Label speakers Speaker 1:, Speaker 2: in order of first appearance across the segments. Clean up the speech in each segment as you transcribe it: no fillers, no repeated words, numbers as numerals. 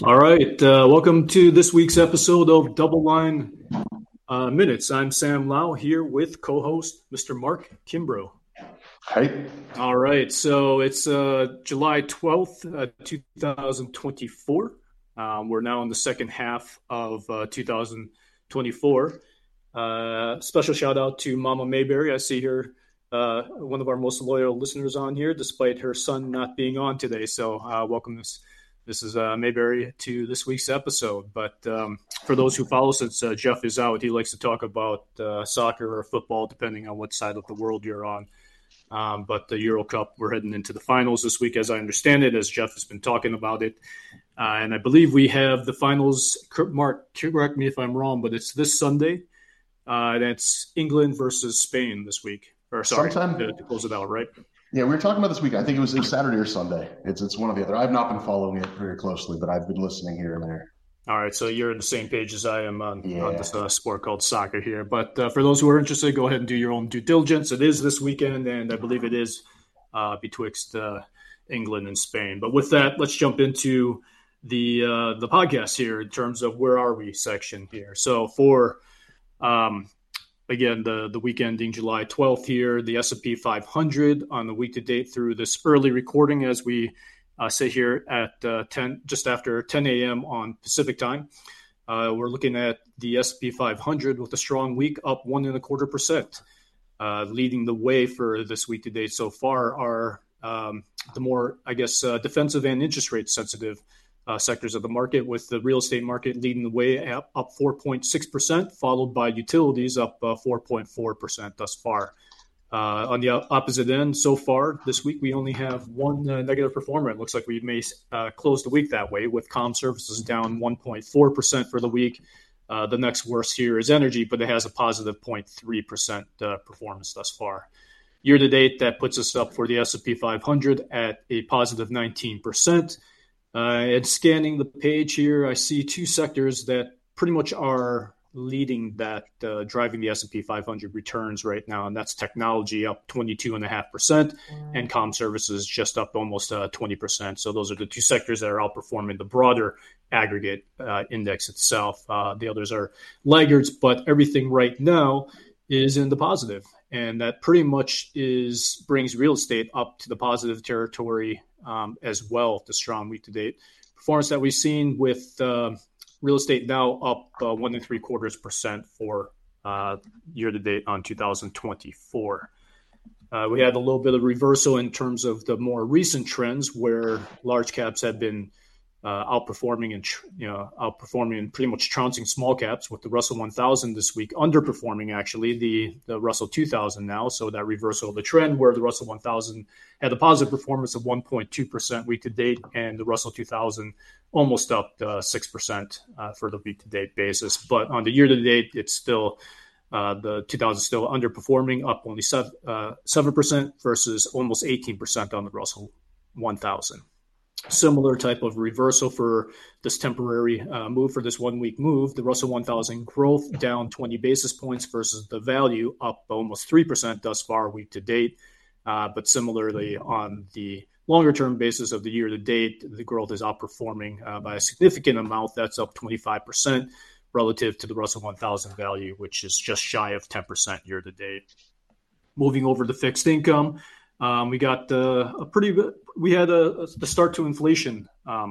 Speaker 1: All right. Welcome to this week's episode of Double Line Minutes. I'm Sam Lau here with co-host Mr. Mark Kimbrough.
Speaker 2: Hi.
Speaker 1: All right. So it's July 12th, 2024. We're now in the second half of 2024. Special shout out to Mama Mayberry. I see her, one of our most loyal listeners on here, despite her son not being on today. So welcome This is Mayberry to this week's episode. But for those who follow, since Jeff is out, he likes to talk about soccer or football, depending on what side of the world you're on. But the Euro Cup, we're heading into the finals this week, as I understand it, as Jeff has been talking about it. And I believe we have the finals. Mark, correct me if I'm wrong, but it's this Sunday. That's England versus Spain this week. Or sorry, to close it out, right?
Speaker 2: Yeah, we were talking about this week. I think it was Saturday or Sunday. It's one or the other. I've not been following it very closely, but I've been listening here and there.
Speaker 1: All right, so you're on the same page as I am on this sport called soccer here. But for those who are interested, go ahead and do your own due diligence. It is this weekend, and I believe it is betwixt England and Spain. But with that, let's jump into the podcast here in terms of where are we section here. So for again, the week ending July 12th here, the S&P 500 on the week to date through this early recording as we sit here at just after 10 a.m. on Pacific time. We're looking at the S&P 500 with a strong week, up 1.25%. Leading the way for this week to date so far are the more, defensive and interest rate sensitive sectors of the market, with the real estate market leading the way up 4.6%, followed by utilities up 4.4% thus far. On the opposite end, so far this week, we only have one negative performer. It looks like we may close the week that way, with comm services down 1.4% for the week. The next worst here is energy, but it has a positive 0.3% performance thus far. Year to date, that puts us up for the S&P 500 at a positive 19%. And scanning the page here, I see two sectors that pretty much are leading that, driving the S&P 500 returns right now, and that's technology up 22.5%, and comm services just up almost 20%. So those are the two sectors that are outperforming the broader aggregate index itself. The others are laggards, but everything right now is in the positive, and that pretty much brings real estate up to the positive territory as well. The strong week to date performance that we've seen with real estate now up 1.75% for year to date on 2024. We had a little bit of reversal in terms of the more recent trends, where large caps have been outperforming and pretty much trouncing small caps, with the Russell 1000 this week underperforming actually the Russell 2000 now. So that reversal of the trend, where the Russell 1000 had a positive performance of 1.2% week to date, and the Russell 2000 almost up 6% for the week to date basis. But on the year to date, it's still the 2000 still underperforming, up only 7% versus almost 18% on the Russell 1000. Similar type of reversal for this temporary move, for this 1 week move. The Russell 1000 growth down 20 basis points versus the value up almost 3% thus far week to date. But similarly, on the longer term basis of the year to date, the growth is outperforming by a significant amount. That's up 25% relative to the Russell 1000 value, which is just shy of 10% year to date. Moving over to fixed income. We got we had the start to inflation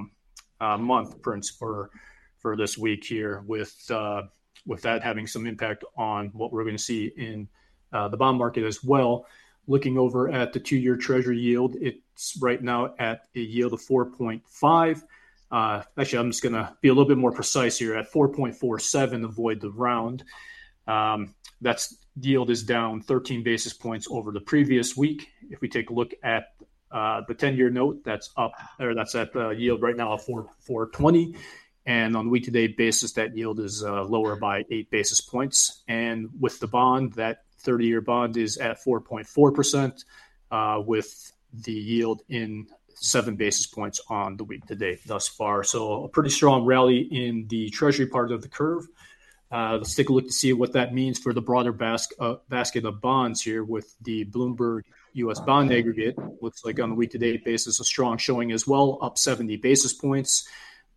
Speaker 1: month prints for this week here, with that having some impact on what we're going to see in the bond market as well. Looking over at the 2-year Treasury yield, it's right now at a yield of 4.5. Actually, I'm just going to be a little bit more precise here, at 4.47, avoid the round. That's yield is down 13 basis points over the previous week. If we take a look at the 10-year note, that's up, or that's at the yield right now of 4.20, and on the week-to-date basis, that yield is lower by 8 basis points. And with the bond, that 30-year bond is at 4.4%, with the yield in 7 basis points on the week-to-date thus far. So a pretty strong rally in the Treasury part of the curve. Let's take a look to see what that means for the broader basket of bonds here, with the Bloomberg U.S. bond aggregate. Looks like on the week-to-date basis, a strong showing as well, up 70 basis points.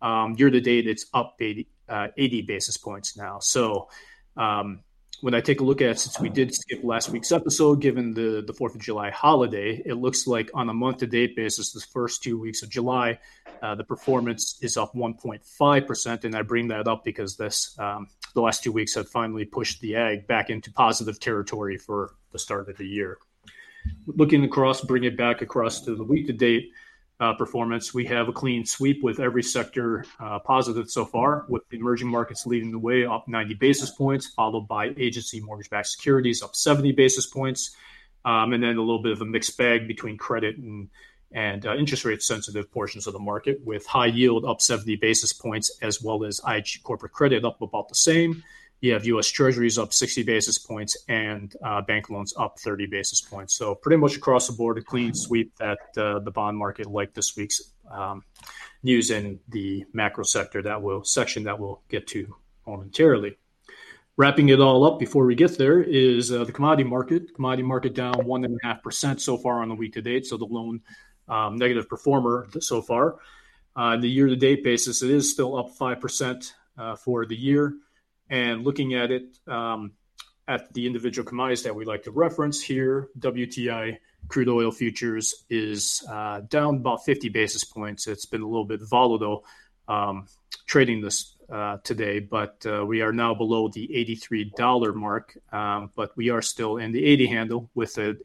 Speaker 1: Year to date, it's up 80 basis points now. So when I take a look at, since we did skip last week's episode, given the 4th of July holiday, it looks like on a month-to-date basis, the first 2 weeks of July, the performance is up 1.5%. And I bring that up because the last 2 weeks have finally pushed the ag back into positive territory for the start of the year. Looking across, bring it back across to the week-to-date performance, we have a clean sweep with every sector positive so far, with the emerging markets leading the way up 90 basis points, followed by agency mortgage-backed securities up 70 basis points, and then a little bit of a mixed bag between credit and interest rate sensitive portions of the market, with high yield up 70 basis points, as well as IG corporate credit up about the same. You have U.S. Treasuries up 60 basis points and bank loans up 30 basis points. So pretty much across the board, a clean sweep that the bond market, like this week's news in the macro sector section that we'll get to momentarily. Wrapping it all up before we get there is the commodity market. Commodity market down 1.5% so far on the week to date. So the lone negative performer so far. The year-to-date basis, it is still up 5% for the year. And looking at it at the individual commodities that we like to reference here, WTI crude oil futures is down about 50 basis points. It's been a little bit volatile trading this today, but we are now below the $83 mark, but we are still in the 80 handle with a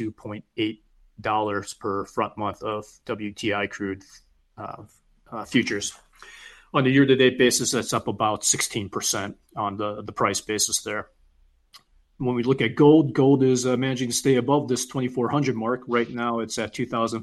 Speaker 1: $82.8 per front month of WTI crude futures. On the year-to-date basis, that's up about 16% on the price basis there. When we look at gold is managing to stay above this 2,400 mark. Right now, it's at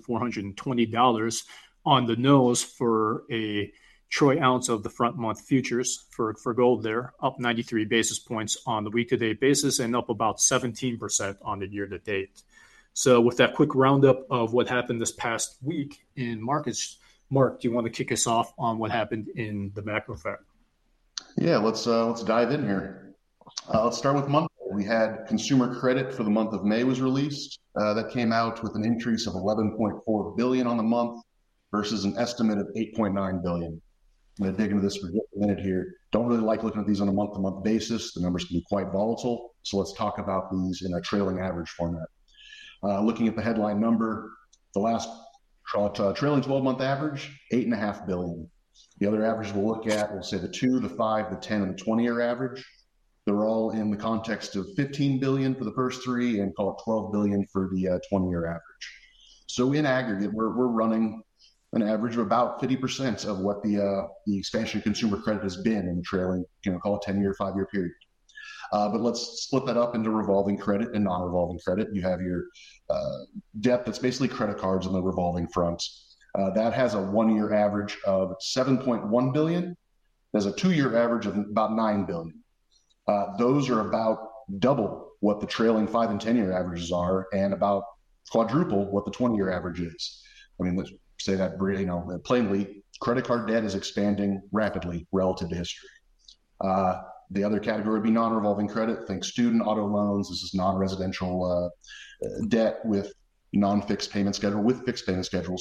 Speaker 1: $2,420 on the nose for a troy ounce of the front month futures for gold there, up 93 basis points on the week-to-date basis and up about 17% on the year-to-date. So with that quick roundup of what happened this past week in markets, Mark, do you want to kick us off on what happened in the macro fair?
Speaker 2: Yeah, let's dive in here. Let's start with Monday. We had consumer credit for the month of May was released. That came out with an increase of 11.4 billion on the month versus an estimate of 8.9 billion. I'm going to dig into this for just a minute here. Don't really like looking at these on a month-to-month basis. The numbers can be quite volatile. So let's talk about these in a trailing average format. Looking at the headline number, the last trailing 12-month average, 8.5 billion. The other averages we'll look at, we'll say the 2, the 5, the 10, and the 20-year average. They're all in the context of 15 billion for the first three and call it 12 billion for the 20-year average. So in aggregate, we're running an average of about 50% of what the expansion of consumer credit has been in the trailing, call it 10-year, 5-year period. But let's split that up into revolving credit and non-revolving credit. You have your debt that's basically credit cards on the revolving front. That has a 1-year average of 7.1 billion. There's a 2-year average of about 9 billion. Those are about double what the trailing 5 and 10-year averages are and about quadruple what the 20-year average is. I mean, let's say that plainly, credit card debt is expanding rapidly relative to history. The other category would be non-revolving credit. Think student, auto loans. This is non-residential debt with non-fixed payment schedule with fixed payment schedules.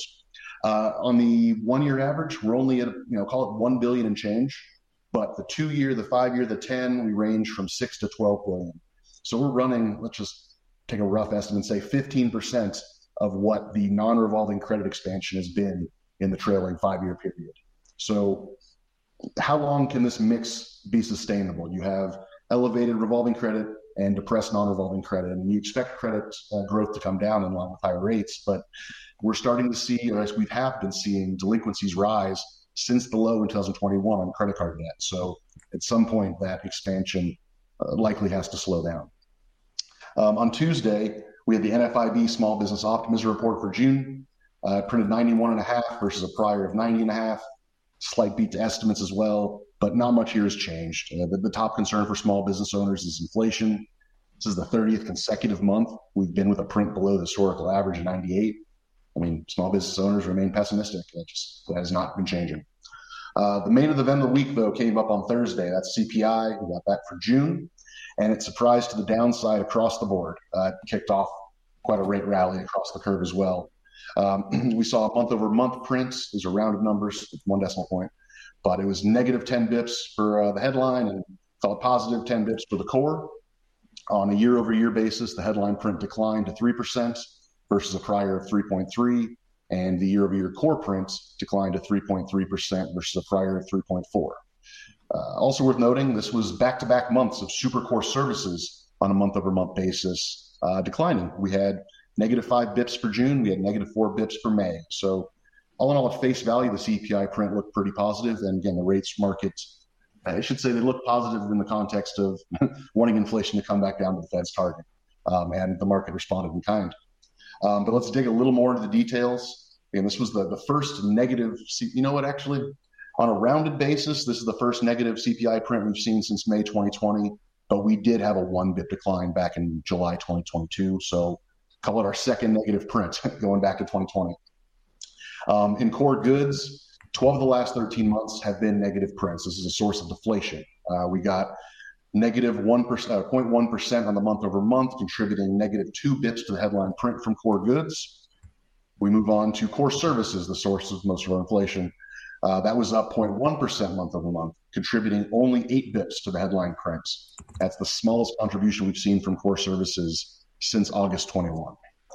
Speaker 2: On the 1-year average, we're only at, call it 1 billion and change. But the 2-year, the 5-year, the 10, we range from 6 to 12 billion. So we're running, let's just take a rough estimate and say 15% of what the non-revolving credit expansion has been in the trailing 5-year period. So how long can this mix be sustainable? You have elevated revolving credit and depressed non-revolving credit, and you expect credit growth to come down in line with higher rates, but we're starting to see, or as we have been seeing, delinquencies rise since the low in 2021 on credit card debt. So at some point, that expansion likely has to slow down. On Tuesday, we had the NFIB Small Business Optimism Report for June, printed 91.5 versus a prior of 90.5. Slight beat to estimates as well, but not much here has changed. The top concern for small business owners is inflation. This is the 30th consecutive month we've been with a print below the historical average of 98. I mean, small business owners remain pessimistic. That has not been changing. The main event of the week, though, came up on Thursday. That's CPI. We got that for June, and it surprised to the downside across the board. It kicked off quite a rate rally across the curve as well. We saw a month-over-month print. These are rounded numbers, 1 decimal point, but it was negative 10 bips for the headline and call it positive 10 bips for the core. On a year-over-year basis, the headline print declined to 3% versus a prior of 3.3%, and the year-over-year core print declined to 3.3% versus a prior of 3.4%. Also worth noting, this was back-to-back months of super core services on a month-over-month basis declining. We had negative 5 bips for June. We had negative 4 bips for May. So all in all, at face value, the CPI print looked pretty positive. And again, the rates market, I should say they look positive in the context of wanting inflation to come back down to the Fed's target. And the market responded in kind. But let's dig a little more into the details. And this was the first negative, you know what, actually, on a rounded basis, this is the first negative CPI print we've seen since May 2020, but we did have a 1 bip decline back in July 2022. So call it our second negative print going back to 2020. In core goods, 12 of the last 13 months have been negative prints. This is a source of deflation. We got negative 0.1% on the month over month, contributing negative 2 bips to the headline print from core goods. We move on to core services, the source of most of our inflation. That was up 0.1% month over month, contributing only 8 bips to the headline print. That's the smallest contribution we've seen from core services since August 21.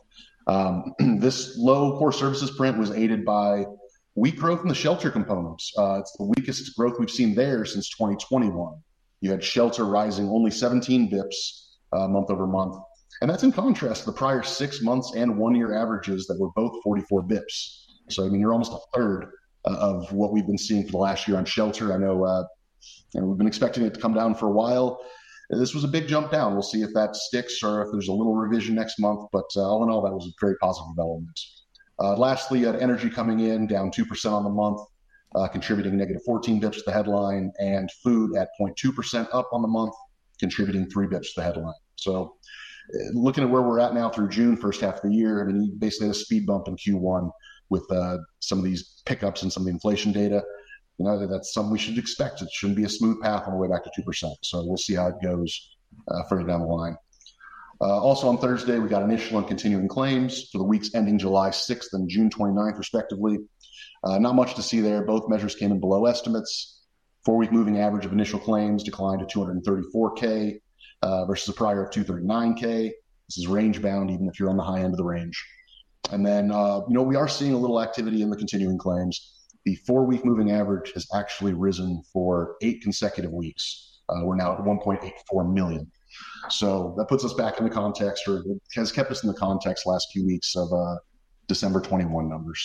Speaker 2: This low core services print was aided by weak growth in the shelter components. It's the weakest growth we've seen there since 2021. You had shelter rising only 17 bips month over month. And that's in contrast to the prior 6 months and 1 year averages that were both 44 bips. So, I mean, you're almost a third of what we've been seeing for the last year on shelter. I know we've been expecting it to come down for a while. This was a big jump down. We'll see if that sticks or if there's a little revision next month. But all in all, that was a very positive development. Lastly, you had energy coming in down 2% on the month, contributing negative 14 bips to the headline, and food at 0.2% up on the month, contributing 3 bips to the headline. So looking at where we're at now through June, first half of the year, I mean, you basically had a speed bump in Q1 with some of these pickups and some of the inflation data. You know, that's something we should expect. It shouldn't be a smooth path on the way back to 2%. So we'll see how it goes further down the line. Also on Thursday, we got initial and continuing claims for the weeks ending July 6th and June 29th, respectively. Not much to see there. Both measures came in below estimates. 4-week moving average of initial claims declined to 234K versus a prior of 239K. This is range bound, even if you're on the high end of the range. And then, we are seeing a little activity in the continuing claims. The 4-week moving average has actually risen for 8 consecutive weeks. We're now at 1.84 million. So that puts us back in the context, or it has kept us in the context last few weeks of December 21 numbers.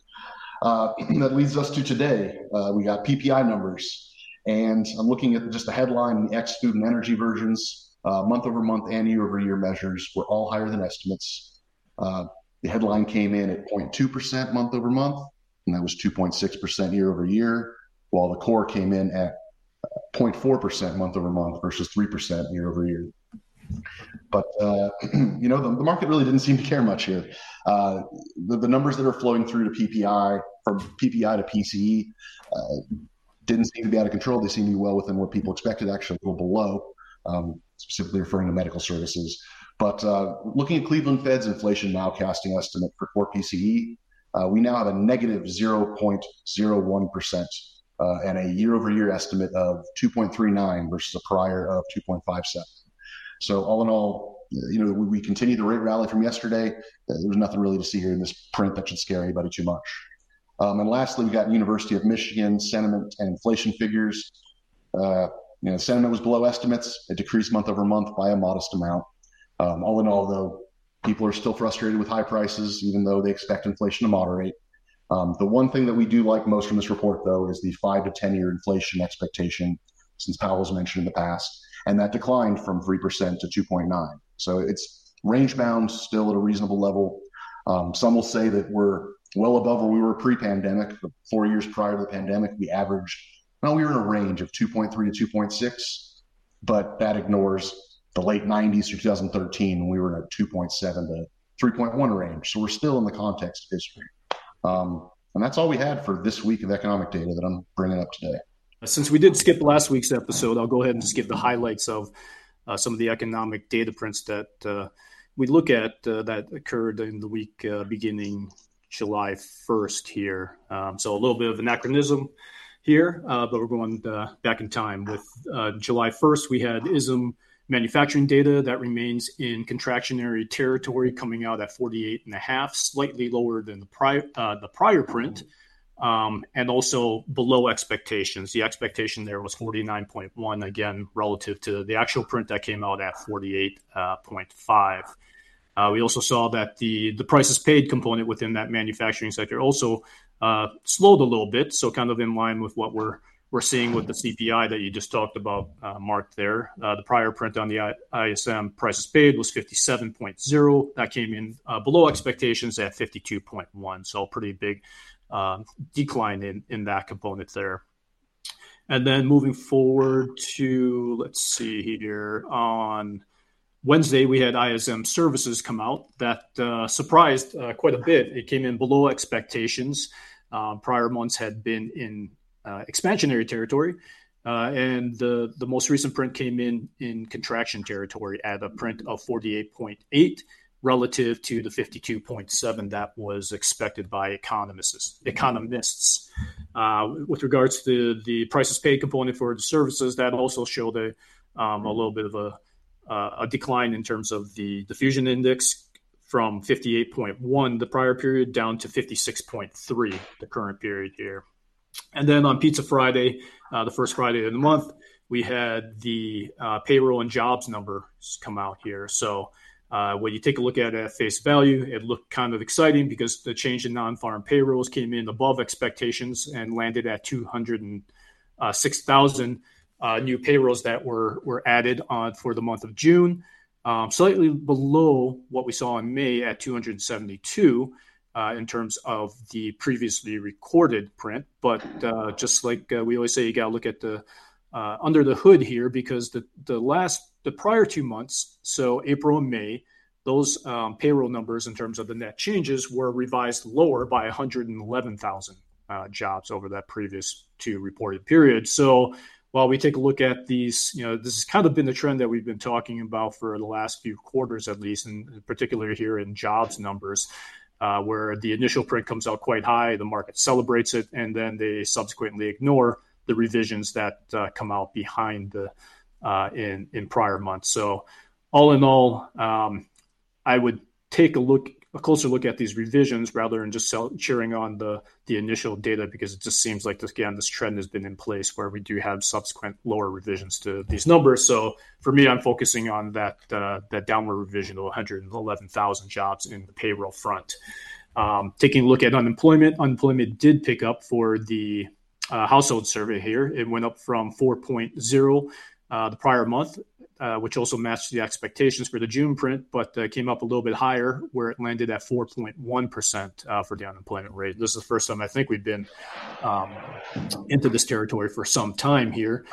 Speaker 2: That leads us to today. We got PPI numbers, and I'm looking at just the headline and the ex-food and energy versions. Month over month and year over year measures were all higher than estimates. The headline came in at 0.2% month over month, and that was 2.6% year over year, while the core came in at 0.4% month over month versus 3% year over year. But, the market really didn't seem to care much here. The numbers that are flowing through to PPI, from PPI to PCE, didn't seem to be out of control. They seem to be well within what people expected, actually a little below, specifically referring to medical services. But looking at Cleveland Fed's inflation nowcasting estimate for core PCE, we now have a negative 0.01% and a year-over-year estimate of 2.39 versus a prior of 2.57. So all in all, we continue the rate rally from yesterday. There's nothing really to see here in this print that should scare anybody too much. And lastly, we got University of Michigan sentiment and inflation figures. Sentiment was below estimates. It decreased month over month by a modest amount. All in all, though, people are still frustrated with high prices, even though they expect inflation to moderate. The one thing that we do like most from this report, though, is the 5 to 10 year inflation expectation, since Powell's mentioned in the past, and that declined from 3% to 2.9. So it's range bound, still at a reasonable level. Some will say that we're well above where we were pre-pandemic. 4 years prior to the pandemic, we were in a range of 2.3 to 2.6, but that ignores the late 90s through 2013 when we were in a 2.7 to 3.1 range. So we're still in the context of history. And that's all we had for this week of economic data that I'm bringing up today.
Speaker 1: Since we did skip last week's episode, I'll go ahead and just give the highlights of some of the economic data prints that we look at that occurred in the week beginning July 1st here. So a little bit of anachronism here, but we're going back in time. With July 1st, we had ISM manufacturing data that remains in contractionary territory, coming out at 48.5, slightly lower than the prior print, and also below expectations. The expectation there was 49.1, again, relative to the actual print that came out at 48.5. We also saw that the prices paid component within that manufacturing sector also slowed a little bit, so kind of in line with what we're seeing with the CPI that you just talked about, Mark, there. The prior print on the ISM prices paid was 57.0. That came in below expectations at 52.1, so a pretty big decline in that component there. And then moving forward to, let's see here, on Wednesday, we had ISM services come out that surprised quite a bit. It came in below expectations. Prior months had been in expansionary territory, and the most recent print came in contraction territory at a print of 48.8 relative to the 52.7 that was expected by economists. With regards to the prices paid component for the services, that also showed a little bit of a decline in terms of the diffusion index from 58.1 the prior period down to 56.3 the current period here. And then on Pizza Friday, the first Friday of the month, we had the payroll and jobs numbers come out here. So when you take a look at it at face value, it looked kind of exciting because the change in non-farm payrolls came in above expectations and landed at 206,000 new payrolls that were added on for the month of June, slightly below what we saw in May at 272 in terms of the previously recorded print. But just like we always say, you got to look at the under the hood here, because the prior 2 months, so April and May, those payroll numbers in terms of the net changes were revised lower by 111,000 jobs over that previous two reported period. So while we take a look at these, this has kind of been the trend that we've been talking about for the last few quarters, at least, and particularly here in jobs numbers, where the initial print comes out quite high, the market celebrates it, and then they subsequently ignore the revisions that come out behind in prior months. So all in all, I would take a closer look at these revisions rather than just cheering on the initial data, because it just seems like, this trend has been in place where we do have subsequent lower revisions to these numbers. So for me, I'm focusing on that downward revision of 111,000 jobs in the payroll front. Taking a look at unemployment did pick up for the household survey here. It went up from 4.0 the prior month, which also matched the expectations for the June print, but came up a little bit higher, where it landed at 4.1% for the unemployment rate. This is the first time I think we've been into this territory for some time here.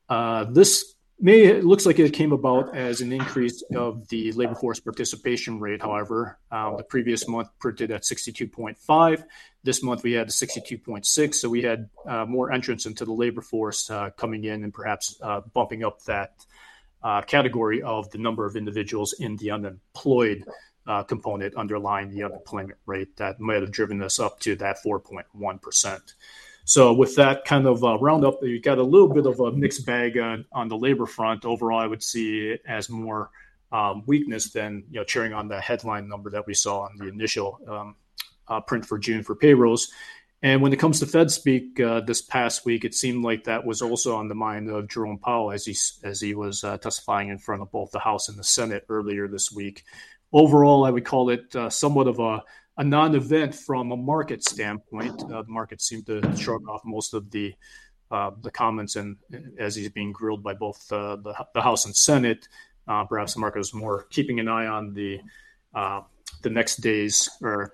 Speaker 1: It looks like it came about as an increase of the labor force participation rate. However, the previous month printed at 62.5. This month we had 62.6. So we had more entrants into the labor force coming in and perhaps bumping up that category of the number of individuals in the unemployed component underlying the unemployment rate that might have driven us up to that 4.1%. So with that kind of roundup, you got a little bit of a mixed bag on the labor front. Overall, I would see it as more weakness than cheering on the headline number that we saw on the initial print for June for payrolls. And when it comes to Fed speak this past week, it seemed like that was also on the mind of Jerome Powell as he was testifying in front of both the House and the Senate earlier this week. Overall, I would call it somewhat of a non-event from a market standpoint. The market seemed to shrug off most of the comments, and as he's being grilled by both the House and Senate, perhaps the market was more keeping an eye on the next day's print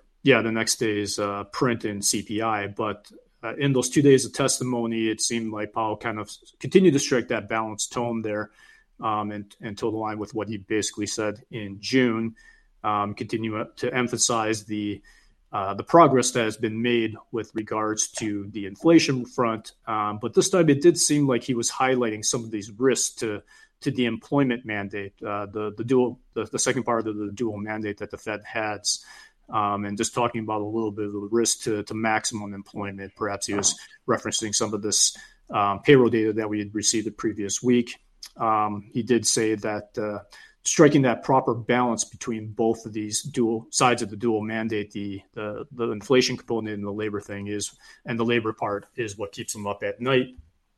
Speaker 1: in CPI. But in those 2 days of testimony, it seemed like Powell kind of continued to strike that balanced tone there, and toe the line with what he basically said in June. Continue to emphasize the progress that has been made with regards to the inflation front. But this time it did seem like he was highlighting some of these risks to the employment mandate, the second part of the dual mandate that the Fed has. and just talking about a little bit of the risk to maximum employment. Perhaps he was referencing some of this payroll data that we had received the previous week. He did say that striking that proper balance between both of these dual sides of the dual mandate, the inflation component and the labor thing and the labor part is what keeps him up at night.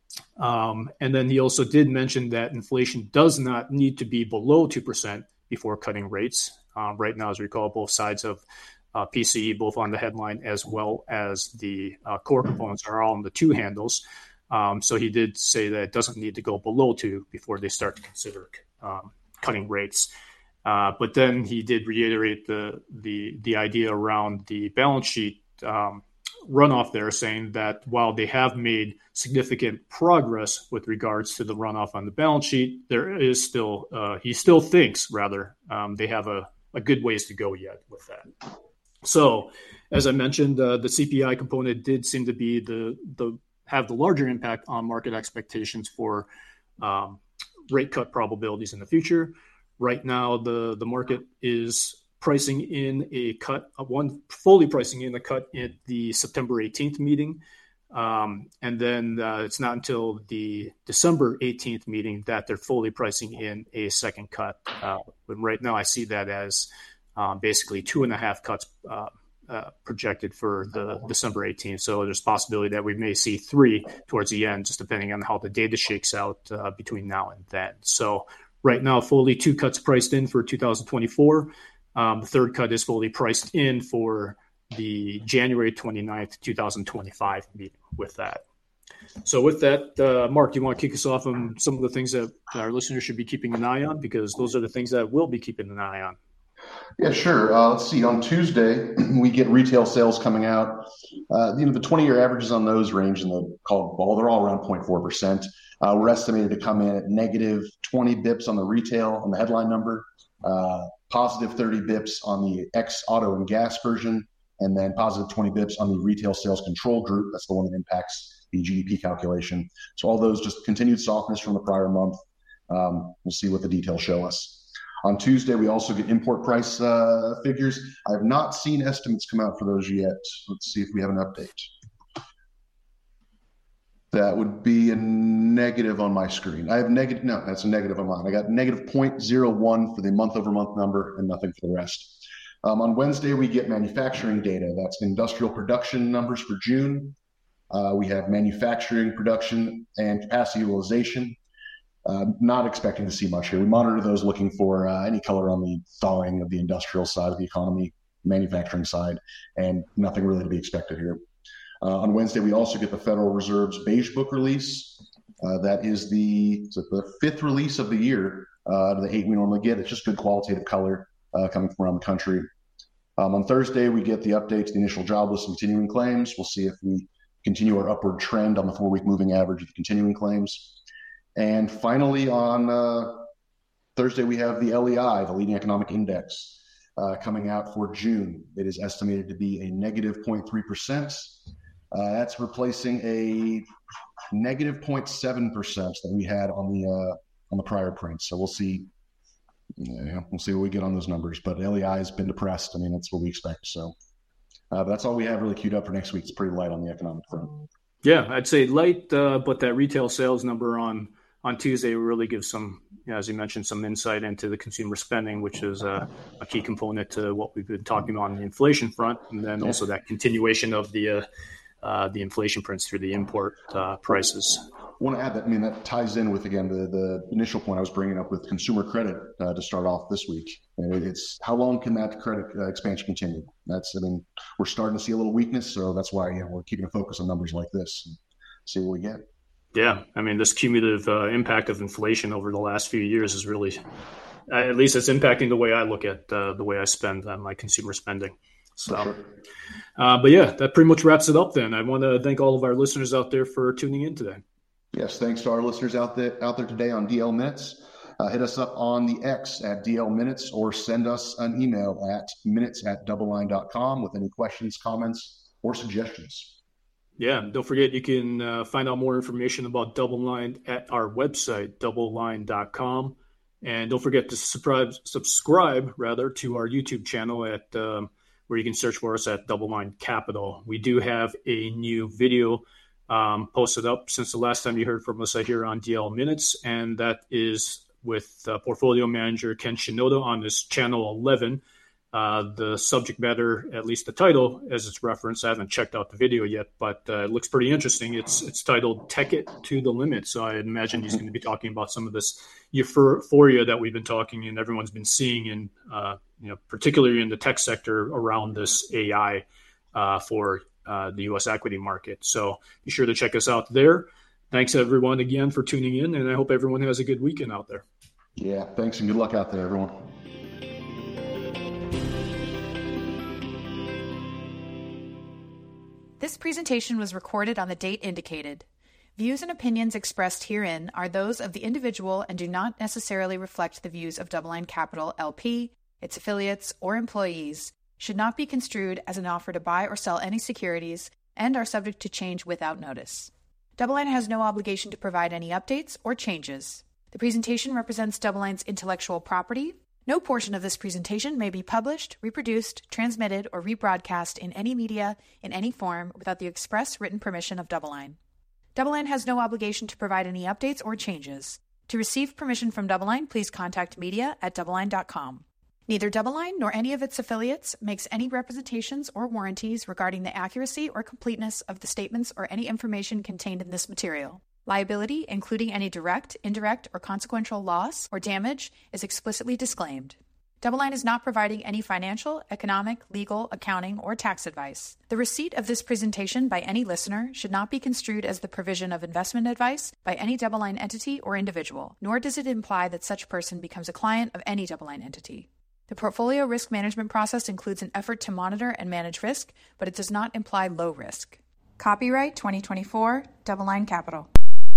Speaker 1: And then he also did mention that inflation does not need to be below 2% before cutting rates. Right now, as we recall, both sides of PCE, both on the headline as well as the core components, are all on the two handles. So he did say that it doesn't need to go below 2 before they start to consider cutting rates. But then he did reiterate the idea around the balance sheet runoff there, saying that while they have made significant progress with regards to the runoff on the balance sheet, there is still, he still thinks, rather, they have a good ways to go yet with that. So, as I mentioned, the CPI component did seem to be have the larger impact on market expectations for rate cut probabilities in the future. Right now, the market is pricing in a cut, fully pricing in a cut at the September 18th meeting. And then it's not until the December 18th meeting that they're fully pricing in a second cut. But right now I see that as basically 2.5 cuts projected for the December 18th. So there's a possibility that we may see 3 towards the end, just depending on how the data shakes out between now and then. So right now, fully 2 cuts priced in for 2024. The third cut is fully priced in for the January 29th, 2025 meeting with that. So with that, Mark, do you want to kick us off on some of the things that our listeners should be keeping an eye on? Because those are the things that we'll be keeping an eye on.
Speaker 2: Yeah, sure. Let's see. On Tuesday, we get retail sales coming out. The 20-year averages on those range in the called ball, they're all around 0.4%. We're estimated to come in at negative 20 bips on the retail on the headline number, positive 30 bips on the ex-auto and gas version, and then positive 20 bips on the retail sales control group. That's the one that impacts the GDP calculation. So all those just continued softness from the prior month. We'll see what the details show us. On Tuesday, we also get import price figures. I have not seen estimates come out for those yet. Let's see if we have an update. That would be a negative on my screen. I have negative. No, that's a negative on mine. I got negative 0.01 for the month-over-month number and nothing for the rest. On Wednesday, we get manufacturing data. That's industrial production numbers for June. We have manufacturing production and capacity utilization. Not expecting to see much here. We monitor those looking for any color on the thawing of the industrial side of the economy, manufacturing side, and nothing really to be expected here. On Wednesday, we also get the Federal Reserve's Beige Book release. That is the 5th release of the year out of the 8 we normally get. It's just good qualitative color coming from around the country. On Thursday, we get the update to the initial jobless and continuing claims. We'll see if we continue our upward trend on the 4-week moving average of the continuing claims. And finally, on Thursday, we have the LEI, the Leading Economic Index, coming out for June. It is estimated to be a negative 0.3%. That's replacing a negative 0.7% that we had on the prior print. So we'll see. We'll see what we get on those numbers. But LEI has been depressed. I mean, that's what we expect. So that's all we have really queued up for next week. It's pretty light on the economic front.
Speaker 1: Yeah, I'd say light, but that retail sales number on Tuesday will really give some, as you mentioned, some insight into the consumer spending, which is a key component to what we've been talking about on the inflation front, and then also that continuation of the inflation prints through the import prices.
Speaker 2: I want to add that, that ties in with, again, the initial point I was bringing up with consumer credit to start off this week. And it's how long can that credit expansion continue? We're starting to see a little weakness, so that's why we're keeping a focus on numbers like this and see what we get.
Speaker 1: Yeah, this cumulative impact of inflation over the last few years is really, at least it's impacting the way I look at the way I spend on my consumer spending. So,
Speaker 2: sure.
Speaker 1: But yeah, that pretty much wraps it up then. I want to thank all of our listeners out there for tuning in today.
Speaker 2: Yes, thanks to our listeners out there today on DL Minutes. Hit us up on the X at DL Minutes or send us an email at minutes@doubleline.com with any questions, comments, or suggestions.
Speaker 1: Yeah, don't forget you can find out more information about Double Line at our website, doubleline.com. And don't forget to subscribe to our YouTube channel at or you can search for us at DoubleLine Capital. We do have a new video posted up since the last time you heard from us here on DL Minutes, and that is with portfolio manager Ken Shinoda on this channel 11. The subject matter, at least the title, as it's referenced, I haven't checked out the video yet, but it looks pretty interesting. It's titled "Tech It to the Limit." So I imagine he's going to be talking about some of this euphoria that we've been talking and everyone's been seeing, in particularly in the tech sector around this AI for the U.S. equity market. So be sure to check us out there. Thanks everyone again for tuning in, and I hope everyone has a good weekend out there.
Speaker 2: Yeah, thanks and good luck out there, everyone.
Speaker 3: This presentation was recorded on the date indicated. Views and opinions expressed herein are those of the individual and do not necessarily reflect the views of DoubleLine Capital LP, its affiliates, or employees, should not be construed as an offer to buy or sell any securities, and are subject to change without notice. DoubleLine has no obligation to provide any updates or changes. The presentation represents DoubleLine's intellectual property. No portion of this presentation may be published, reproduced, transmitted, or rebroadcast in any media in any form without the express written permission of DoubleLine. DoubleLine has no obligation to provide any updates or changes. To receive permission from DoubleLine, please contact media@doubleline.com. Neither DoubleLine nor any of its affiliates makes any representations or warranties regarding the accuracy or completeness of the statements or any information contained in this material. Liability, including any direct, indirect, or consequential loss or damage, is explicitly disclaimed. DoubleLine is not providing any financial, economic, legal, accounting, or tax advice. The receipt of this presentation by any listener should not be construed as the provision of investment advice by any DoubleLine entity or individual, nor does it imply that such person becomes a client of any DoubleLine entity. The portfolio risk management process includes an effort to monitor and manage risk, but it does not imply low risk. Copyright 2024, DoubleLine Capital.